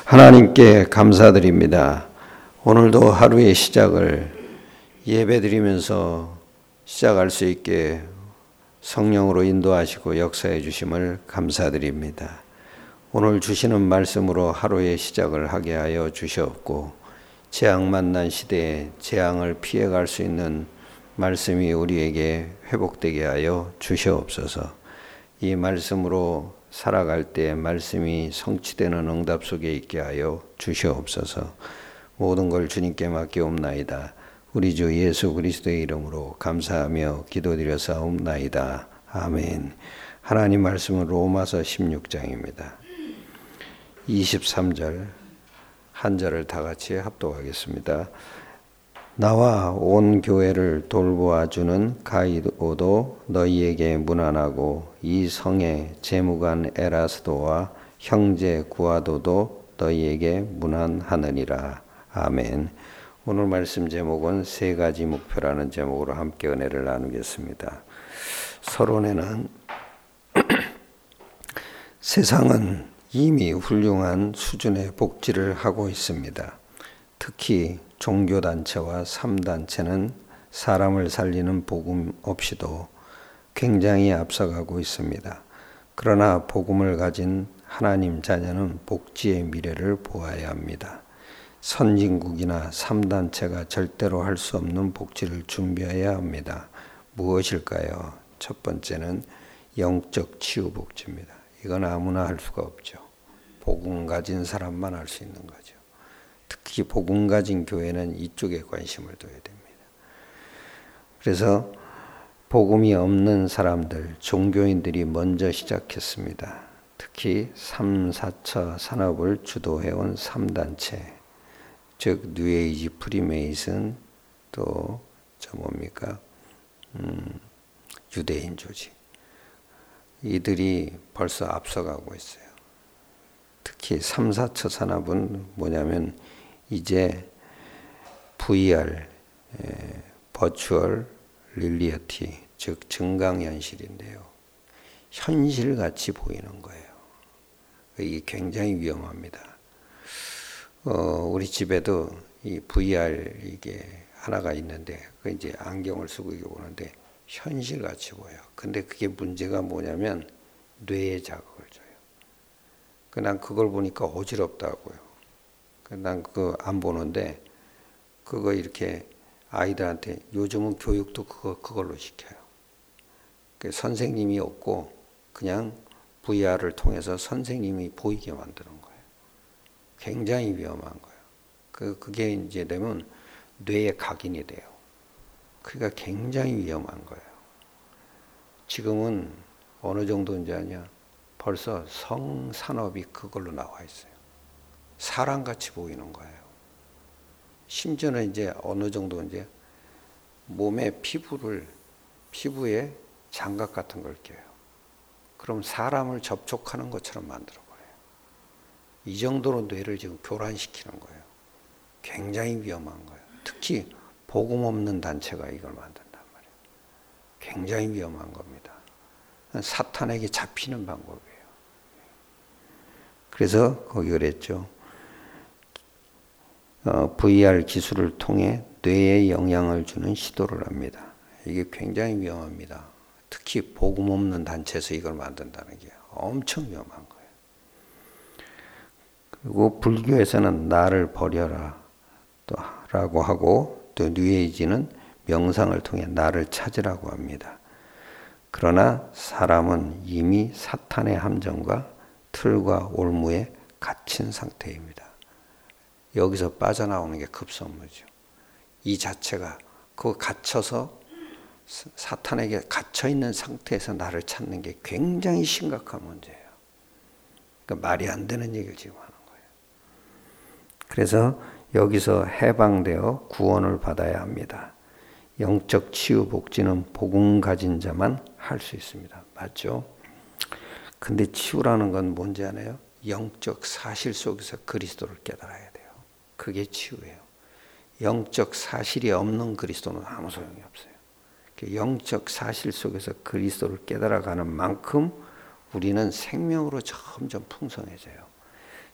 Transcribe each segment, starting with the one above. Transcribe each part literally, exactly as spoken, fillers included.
하나님께 감사드립니다. 오늘도 하루의 시작을 예배드리면서 시작할 수 있게 성령으로 인도하시고 역사해 주심을 감사드립니다. 오늘 주시는 말씀으로 하루의 시작을 하게 하여 주시옵고, 재앙 만난 시대에 재앙을 피해갈 수 있는 말씀이 우리에게 회복되게 하여 주시옵소서. 이 말씀으로 살아갈 때 말씀이 성취되는 응답 속에 있게 하여 주시옵소서. 모든 걸 주님께 맡기옵나이다. 우리 주 예수 그리스도의 이름으로 감사하며 기도드려사옵나이다. 아멘. 하나님 말씀은 로마서 십육 장입니다. 이십삼 절 한 절을 다 같이 합독하겠습니다. 나와 온 교회를 돌보아주는 가이오도 너희에게 문안하고, 이 성의 재무관 에라스도와 형제 구아도도 너희에게 문안하느니라. 아멘. 오늘 말씀 제목은 세 가지 목표라는 제목으로 함께 은혜를 나누겠습니다. 서론에는 세상은 이미 훌륭한 수준의 복지를 하고 있습니다. 특히 종교단체와 삼단체는 사람을 살리는 복음 없이도 굉장히 앞서가고 있습니다. 그러나 복음을 가진 하나님 자녀는 복지의 미래를 보아야 합니다. 선진국이나 삼단체가 절대로 할 수 없는 복지를 준비해야 합니다. 무엇일까요? 첫 번째는 영적 치유 복지입니다. 이건 아무나 할 수가 없죠. 복음 가진 사람만 할 수 있는 거죠. 특히 복음 가진 교회는 이쪽에 관심을 둬야 됩니다. 그래서 복음이 없는 사람들, 종교인들이 먼저 시작했습니다. 특히 삼, 사처 산업을 주도해온 삼단체, 즉 뉴에이지, 프리메이슨, 또 저 뭡니까 음, 유대인 조직, 이들이 벌써 앞서가고 있어요. 특히 삼, 사처 산업은 뭐냐면 이제 브이알, 에, 버추얼 릴리어티, 즉 증강현실인데요. 현실같이 보이는 거예요. 이게 굉장히 위험합니다. 어, 우리 집에도 이 브이알 이게 하나가 있는데, 그 이제 안경을 쓰고 이게 보는데 현실같이 보여요. 근데 그게 문제가 뭐냐면 뇌에 자극을 줘요. 난 그걸 보니까 어지럽다고요. 난 그거 안 보는데, 그거 이렇게 아이들한테 요즘은 교육도 그거, 그걸로 시켜요. 선생님이 없고 그냥 브이알을 통해서 선생님이 보이게 만드는 거예요. 굉장히 위험한 거예요. 그, 그게 이제 되면 뇌에 각인이 돼요. 그러니까 굉장히 위험한 거예요. 지금은 어느 정도인지 아냐? 벌써 성산업이 그걸로 나와 있어요. 사람같이 보이는 거예요. 심지어는 이제 어느 정도 이제 몸에 피부를, 피부에 장갑 같은 걸 껴요. 그럼 사람을 접촉하는 것처럼 만들어버려요. 이 정도로 뇌를 지금 교란시키는 거예요. 굉장히 위험한 거예요. 특히 복음 없는 단체가 이걸 만든단 말이에요. 굉장히 위험한 겁니다. 사탄에게 잡히는 방법이에요. 그래서 거기 그랬죠. 어, 브이알 기술을 통해 뇌에 영향을 주는 시도를 합니다. 이게 굉장히 위험합니다. 특히 복음 없는 단체에서 이걸 만든다는 게 엄청 위험한 거예요. 그리고 불교에서는 나를 버려라 또 라고 하고, 또 뉴에이지는 명상을 통해 나를 찾으라고 합니다. 그러나 사람은 이미 사탄의 함정과 틀과 올무에 갇힌 상태입니다. 여기서 빠져나오는 게 급선무죠. 이 자체가 그 갇혀서 사탄에게 갇혀있는 상태에서 나를 찾는 게 굉장히 심각한 문제예요. 그러니까 말이 안 되는 얘기를 지금 하는 거예요. 그래서 여기서 해방되어 구원을 받아야 합니다. 영적 치유 복지는 복음 가진 자만 할 수 있습니다. 맞죠? 근데 치유라는 건 뭔지 아나요? 영적 사실 속에서 그리스도를 깨달아야 돼요. 그게 치유예요. 영적 사실이 없는 그리스도는 아무 소용이 없어요. 영적 사실 속에서 그리스도를 깨달아가는 만큼 우리는 생명으로 점점 풍성해져요.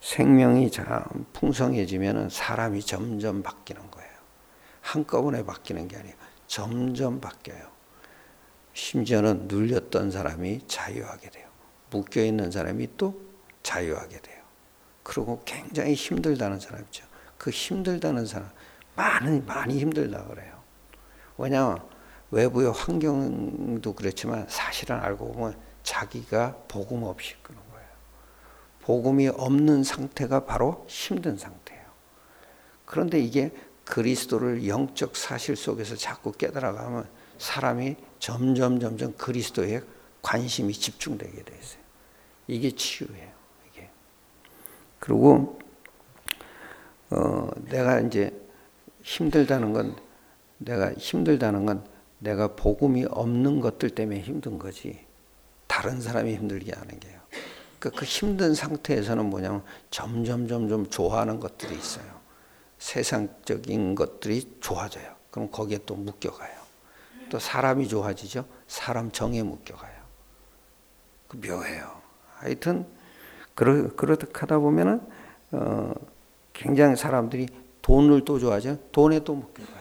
생명이 참 풍성해지면 사람이 점점 바뀌는 거예요. 한꺼번에 바뀌는 게 아니에요. 점점 바뀌어요. 심지어는 눌렸던 사람이 자유하게 돼요. 묶여있는 사람이 또 자유하게 돼요. 그리고 굉장히 힘들다는 사람 있죠. 그 힘들다는 사람, 많이, 많이 힘들다 그래요. 왜냐하면 외부의 환경도 그렇지만 사실은 알고 보면 자기가 복음 없이 그런 거예요. 복음이 없는 상태가 바로 힘든 상태예요. 그런데 이게 그리스도를 영적 사실 속에서 자꾸 깨달아가면 사람이 점점 점점 그리스도에 관심이 집중되게 돼 있어요. 이게 치유예요. 이게. 그리고 어, 내가 이제 힘들다는 건 내가 힘들다는 건 내가 복음이 없는 것들 때문에 힘든 거지 다른 사람이 힘들게 하는 게요. 그러니까 그 힘든 상태에서는 뭐냐면 점점 점점 좋아하는 것들이 있어요. 세상적인 것들이 좋아져요. 그럼 거기에 또 묶여가요. 또 사람이 좋아지죠. 사람 정에 묶여가요. 그 묘해요. 하여튼 그러 그렇게 하다 보면은 어, 굉장히 사람들이 돈을 또 좋아하죠. 돈에 또 묶여가요.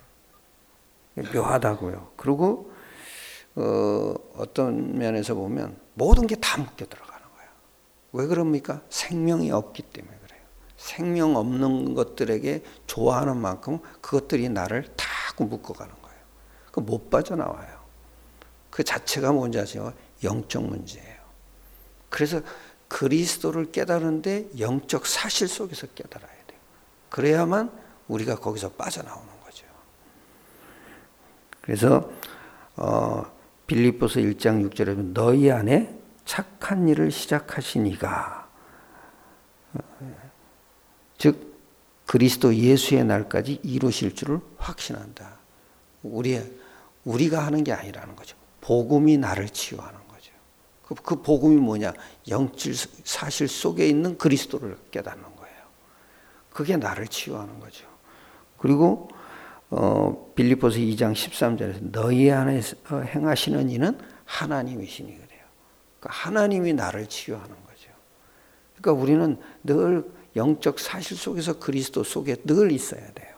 묘하다고요. 그리고 어, 어떤 면에서 보면 모든 게 다 묶여 들어가는 거예요. 왜 그럽니까? 생명이 없기 때문에 그래요. 생명 없는 것들에게 좋아하는 만큼 그것들이 나를 다 묶어가는 거예요. 그 못 빠져나와요. 그 자체가 뭔지 아세요? 영적 문제예요. 그래서 그리스도를 깨달는데 영적 사실 속에서 깨달아야 돼요. 그래야만 우리가 거기서 빠져나오는 거죠. 그래서 어, 빌립보서 일 장 육 절에 보면 너희 안에 착한 일을 시작하신 이가 즉 그리스도 예수의 날까지 이루실 줄을 확신한다. 우리 우리가 하는 게 아니라는 거죠. 복음이 나를 치유하는 거죠. 그, 그 복음이 뭐냐? 영적 사실 속에 있는 그리스도를 깨닫는 거예요. 그게 나를 치유하는 거죠. 그리고 어, 빌립보서 이 장 십삼 절에서 너희 안에서 행하시는 이는 하나님이시니 그래요. 그러니까 하나님이 나를 치유하는 거죠. 그러니까 우리는 늘 영적 사실 속에서 그리스도 속에 늘 있어야 돼요.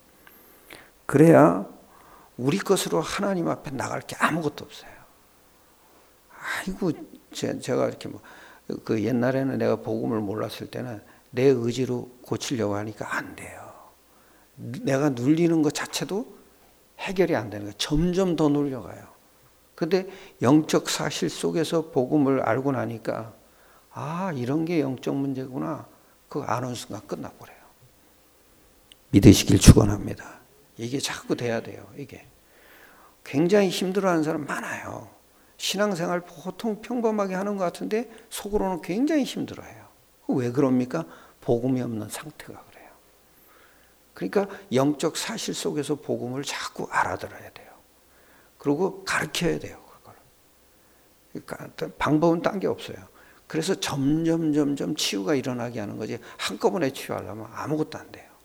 그래야 우리 것으로 하나님 앞에 나갈 게 아무것도 없어요. 아이고, 제, 제가 이렇게 뭐, 그 옛날에는 내가 복음을 몰랐을 때는 내 의지로 고치려고 하니까 안 돼요. 내가 눌리는 것 자체도 해결이 안 되는 거예요. 점점 더 눌려가요. 근데 영적 사실 속에서 복음을 알고 나니까 아, 이런 게 영적 문제구나. 그거 아는 순간 끝나버려요. 믿으시길 축원합니다. 이게 자꾸 돼야 돼요. 이게 굉장히 힘들어하는 사람 많아요. 신앙생활 보통 평범하게 하는 것 같은데 속으로는 굉장히 힘들어해요. 왜 그럽니까? 복음이 없는 상태가 그래요. 그러니까 영적 사실 속에서 복음을 자꾸 알아들어야 돼요. 그리고 가르쳐야 돼요. 그걸. 그러니까 방법은 딴 게 없어요. 그래서 점점 점점 치유가 일어나게 하는 거지 한꺼번에 치유하려면 아무것도 안 돼요.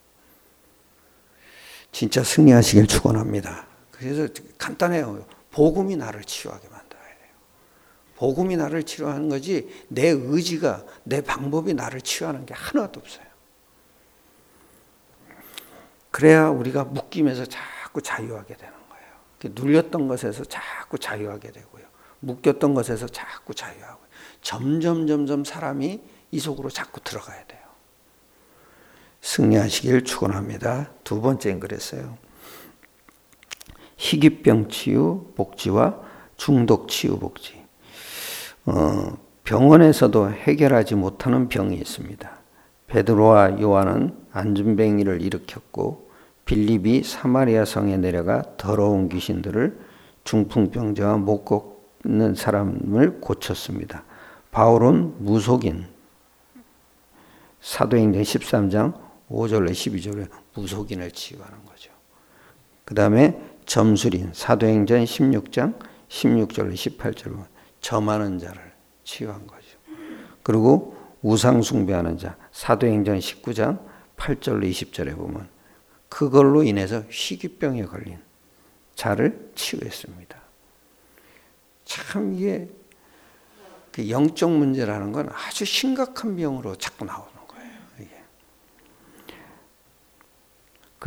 진짜 승리하시길 축원합니다. 그래서 간단해요. 복음이 나를 치유하게 만들어야 돼요. 복음이 나를 치유하는 거지 내 의지가 내 방법이 나를 치유하는 게 하나도 없어요. 그래야 우리가 묶임에서 자꾸 자유하게 되는 거예요. 눌렸던 것에서 자꾸 자유하게 되고요. 묶였던 것에서 자꾸 자유하고 점점 점점 사람이 이 속으로 자꾸 들어가야 돼요. 승리하시길 축원합니다. 두 번째는 그랬어요. 희귀병 치유 복지와 중독 치유 복지. 어, 병원에서도 해결하지 못하는 병이 있습니다. 베드로와 요한은 안진뱅이를 일으켰고 빌립이 사마리아 성에 내려가 더러운 귀신들을 중풍병자와 못 걷는 사람을 고쳤습니다. 바울은 무속인 사도행전 십삼 장 오 절로 십이 절에 무속인을 치유하는 거죠. 그 다음에 점술인 사도행전 십육 장 십육 절로 십팔 절로 점하는 자를 치유한 거죠. 그리고 우상 숭배하는 자 사도행전 십구 장 팔 절로 이십 절에 보면 그걸로 인해서 희귀병에 걸린 자를 치유했습니다. 참 이게 영적 문제라는 건 아주 심각한 병으로 자꾸 나오는 거예요.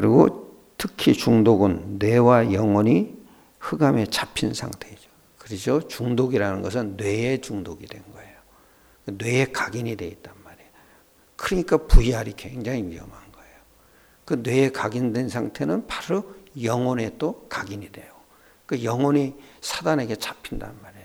그리고 특히 중독은 뇌와 영혼이 흑암에 잡힌 상태이죠. 그렇죠? 중독이라는 것은 뇌에 중독이 된 거예요. 뇌에 각인이 돼 있단 말이에요. 그러니까 브이알이 굉장히 위험한 거예요. 그 뇌에 각인된 상태는 바로 영혼에 또 각인이 돼요. 그 영혼이 사단에게 잡힌단 말이에요.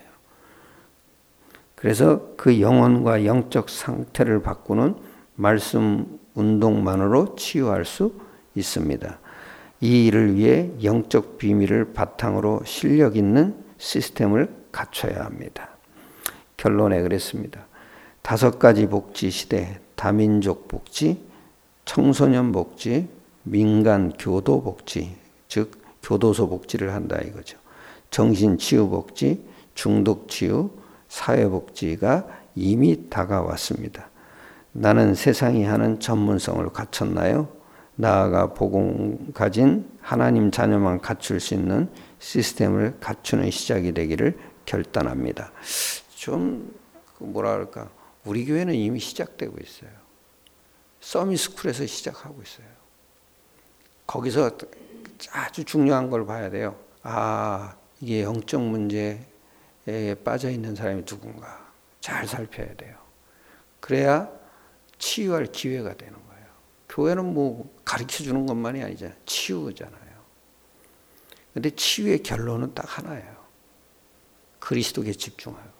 그래서 그 영혼과 영적 상태를 바꾸는 말씀 운동만으로 치유할 수 있습니다. 이 일을 위해 영적 비밀을 바탕으로 실력 있는 시스템을 갖춰야 합니다. 결론에 그랬습니다. 다섯 가지 복지 시대, 다민족 복지, 청소년 복지, 민간 교도 복지, 즉 교도소 복지를 한다 이거죠. 정신치유 복지, 중독치유, 사회복지가 이미 다가왔습니다. 나는 세상이 하는 전문성을 갖췄나요? 나아가 복음 가진 하나님 자녀만 갖출 수 있는 시스템을 갖추는 시작이 되기를 결단합니다. 좀 뭐라 그럴까? 우리 교회는 이미 시작되고 있어요. 서밋스쿨에서 시작하고 있어요. 거기서 아주 중요한 걸 봐야 돼요. 아, 이게 영적 문제에 빠져 있는 사람이 누군가 잘 살펴야 돼요. 그래야 치유할 기회가 되는 거예요. 교회는 뭐 가르쳐 주는 것만이 아니잖아요. 치유잖아요. 근데 치유의 결론은 딱 하나예요. 그리스도께 집중할 거예요.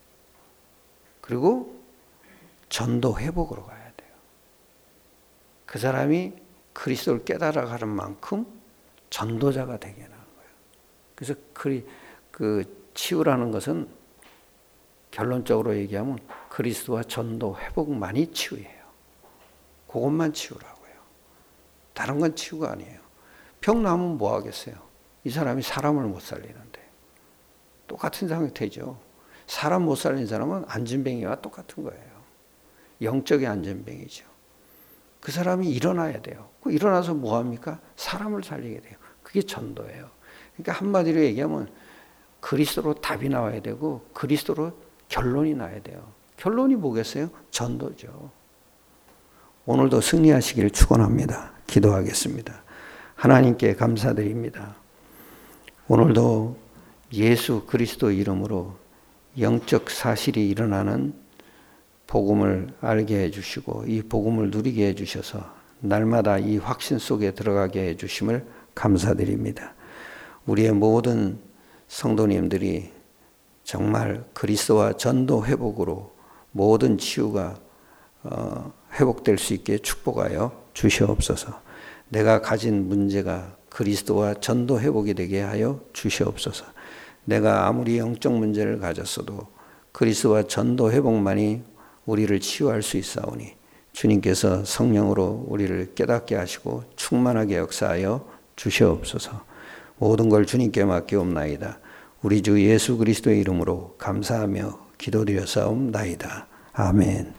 그리고 전도 회복으로 가야 돼요. 그 사람이 그리스도를 깨달아가는 만큼 전도자가 되게 하는 거예요. 그래서 그, 그 치유라는 것은 결론적으로 얘기하면 그리스도와 전도 회복만이 치유예요. 그것만 치유라고요. 다른 건 치유가 아니에요. 병 나면 뭐 하겠어요? 이 사람이 사람을 못 살리는데. 똑같은 상태죠. 사람 못 살리는 사람은 안진뱅이와 똑같은 거예요. 영적인 안진뱅이죠. 그 사람이 일어나야 돼요. 그 일어나서 뭐 합니까? 사람을 살리게 돼요. 그게 전도예요. 그러니까 한마디로 얘기하면 그리스도로 답이 나와야 되고 그리스도로 결론이 나야 돼요. 결론이 뭐겠어요? 전도죠. 오늘도 승리하시기를 축원합니다. 기도하겠습니다. 하나님께 감사드립니다. 오늘도 예수 그리스도 이름으로 영적 사실이 일어나는 복음을 알게 해주시고 이 복음을 누리게 해주셔서 날마다 이 확신 속에 들어가게 해주심을 감사드립니다. 우리의 모든 성도님들이 정말 그리스도와 전도 회복으로 모든 치유가 어, 회복될 수 있게 축복하여 주시옵소서. 내가 가진 문제가 그리스도와 전도 회복이 되게 하여 주시옵소서. 내가 아무리 영적 문제를 가졌어도 그리스도와 전도 회복만이 우리를 치유할 수 있사오니 주님께서 성령으로 우리를 깨닫게 하시고 충만하게 역사하여 주시옵소서. 모든 걸 주님께 맡기옵나이다. 우리 주 예수 그리스도의 이름으로 감사하며 기도드려 싸움나이다. 아멘.